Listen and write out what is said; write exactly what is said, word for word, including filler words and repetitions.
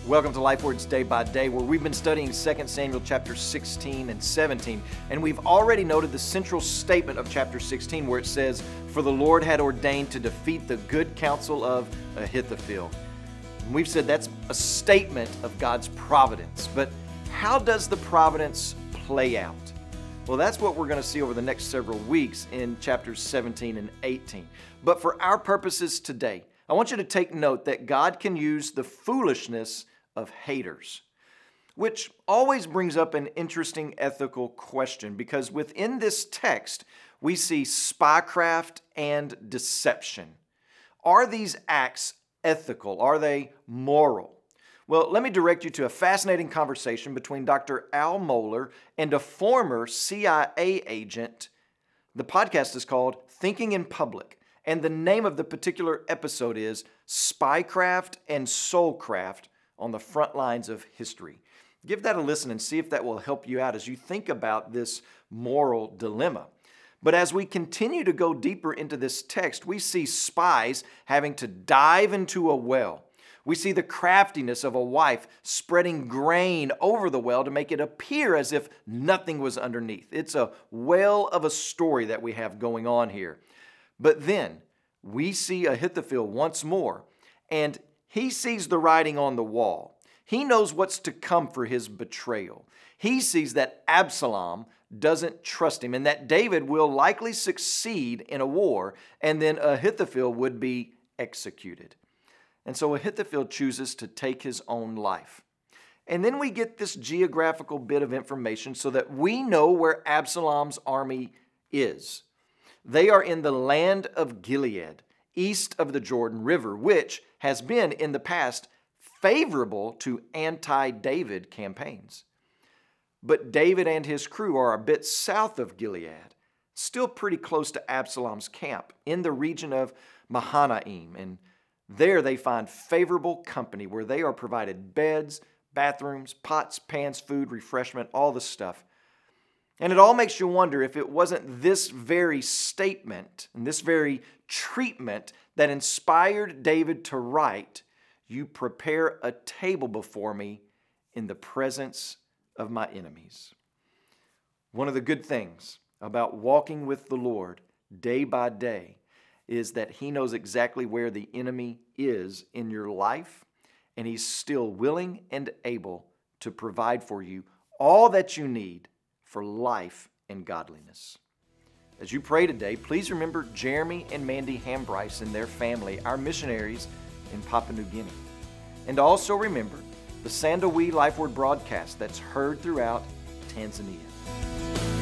Welcome to Life Words Day by Day, where we've been studying Second Samuel chapter sixteen and seventeen, and we've already noted the central statement of chapter sixteen where it says, "For the Lord had ordained to defeat the good counsel of Ahithophel." And we've said that's a statement of God's providence, but how does the providence play out? Well, that's what we're going to see over the next several weeks in chapters seventeen and eighteen. But for our purposes today, I want you to take note that God can use the foolishness of haters, which always brings up an interesting ethical question, because within this text, we see spycraft and deception. Are these acts ethical? Are they moral? Well, let me direct you to a fascinating conversation between Doctor Al Mohler and a former C I A agent. The podcast is called Thinking in Public, and the name of the particular episode is Spycraft and Soulcraft on the Front Lines of History. Give that a listen and see if that will help you out as you think about this moral dilemma. But as we continue to go deeper into this text, we see spies having to dive into a well. We see the craftiness of a wife spreading grain over the well to make it appear as if nothing was underneath. It's a whale of a story that we have going on here. But then we see Ahithophel once more, and he sees the writing on the wall. He knows what's to come for his betrayal. He sees that Absalom doesn't trust him and that David will likely succeed in a war, and then Ahithophel would be executed. And so Ahithophel chooses to take his own life. And then we get this geographical bit of information so that we know where Absalom's army is. They are in the land of Gilead, east of the Jordan River, which has been in the past favorable to anti-David campaigns. But David and his crew are a bit south of Gilead, still pretty close to Absalom's camp in the region of Mahanaim, and there they find favorable company where they are provided beds, bathrooms, pots, pans, food, refreshment, all the stuff. And it all makes you wonder if it wasn't this very statement and this very treatment that inspired David to write, "You prepare a table before me in the presence of my enemies." One of the good things about walking with the Lord day by day is that He knows exactly where the enemy is in your life, and He's still willing and able to provide for you all that you need for life and godliness. As you pray today, please remember Jeremy and Mandy Hambryce and their family, our missionaries in Papua New Guinea. And also remember the Sandawe Life Word broadcast that's heard throughout Tanzania.